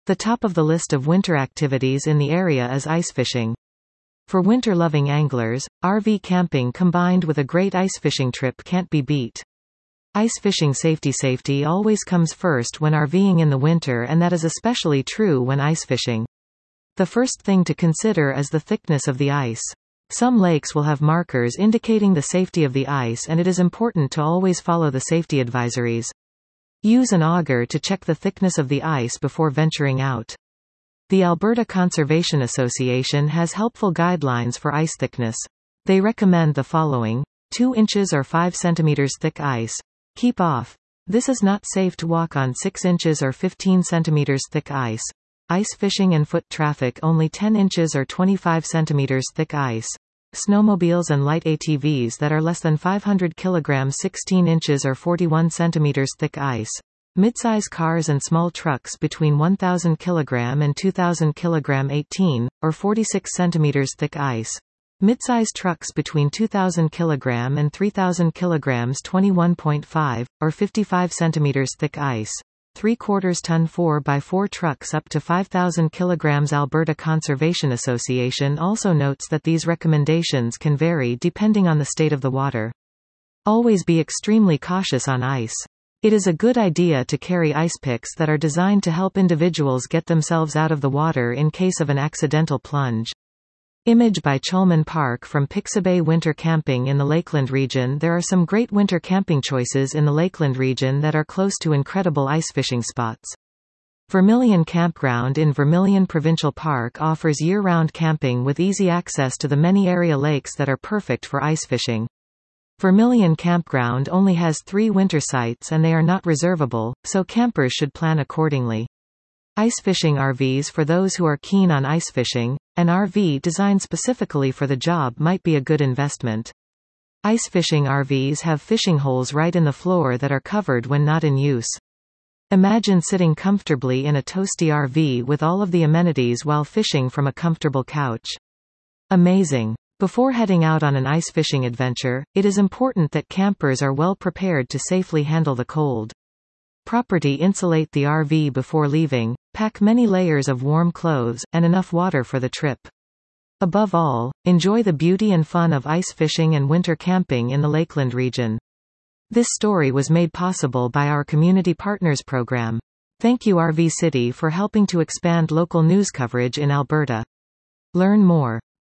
The top of the list of winter activities in the area is ice fishing. For winter-loving anglers, RV camping combined with a great ice fishing trip can't be beat. Ice fishing safety always comes first when RVing in the winter, and that is especially true when ice fishing. The first thing to consider is the thickness of the ice. Some lakes will have markers indicating the safety of the ice, and it is important to always follow the safety advisories. Use an auger to check the thickness of the ice before venturing out. The Alberta Conservation Association has helpful guidelines for ice thickness. They recommend the following: 2 inches or 5 centimeters thick ice. Keep off. This is not safe to walk on 6 inches or 15 centimeters thick ice. Ice fishing and foot traffic only 10 inches or 25 centimeters thick ice. Snowmobiles and light ATVs that are less than 500 kilograms 16 inches or 41 centimeters thick ice. Midsize cars and small trucks between 1,000 kg and 2,000 kg 18, or 46 centimeters thick ice. Midsize trucks between 2,000 kg and 3,000 kg 21.5, or 55 cm thick ice. 3/4 ton 4x4 trucks up to 5,000 kg. Alberta Conservation Association also notes that these recommendations can vary depending on the state of the water. Always be extremely cautious on ice. It is a good idea to carry ice picks that are designed to help individuals get themselves out of the water in case of an accidental plunge. Image by Cholman Park from Pixabay. Winter camping in the Lakeland region. There are some great winter camping choices in the Lakeland region that are close to incredible ice fishing spots. Vermilion Campground in Vermilion Provincial Park offers year-round camping with easy access to the many area lakes that are perfect for ice fishing. Vermilion Campground only has 3 winter sites and they are not reservable, so campers should plan accordingly. Ice fishing RVs. For those who are keen on ice fishing, an RV designed specifically for the job might be a good investment. Ice fishing RVs have fishing holes right in the floor that are covered when not in use. Imagine sitting comfortably in a toasty RV with all of the amenities while fishing from a comfortable couch. Amazing. Before heading out on an ice fishing adventure, it is important that campers are well prepared to safely handle the cold. Properly insulate the RV before leaving, pack many layers of warm clothes, and enough water for the trip. Above all, enjoy the beauty and fun of ice fishing and winter camping in the Lakeland region. This story was made possible by our Community Partners program. Thank you RV City for helping to expand local news coverage in Alberta. Learn more.